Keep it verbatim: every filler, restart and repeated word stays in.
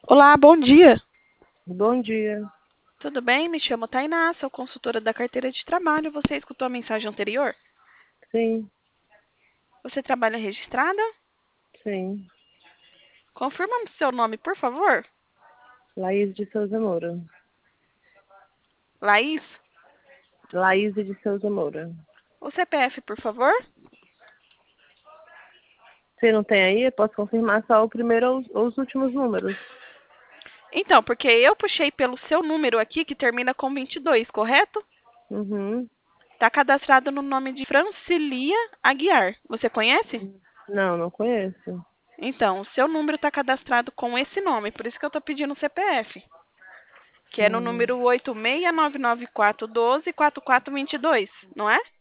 Olá, bom dia. Bom dia. Tudo bem? Me chamo Tainá, sou consultora da carteira de trabalho. Você escutou a mensagem anterior? Sim, Você trabalha registrada? sim. Confirma o seu nome, por favor. Laís de Souza Moura. Laís. Laís de Souza Moura. O C P F, por favor. Se não tem aí, eu posso confirmar só o primeiro ou os, ou os últimos números. Então, porque eu puxei pelo seu número aqui, que termina com vinte e dois, correto? Uhum. Está cadastrado no nome de Francilia Aguiar. Você conhece? Não, não conheço. Então, o seu número está cadastrado com esse nome, por isso que eu estou pedindo o C P F, que é no Hum. número oito seis nove nove quatro um dois quatro quatro dois dois, não é?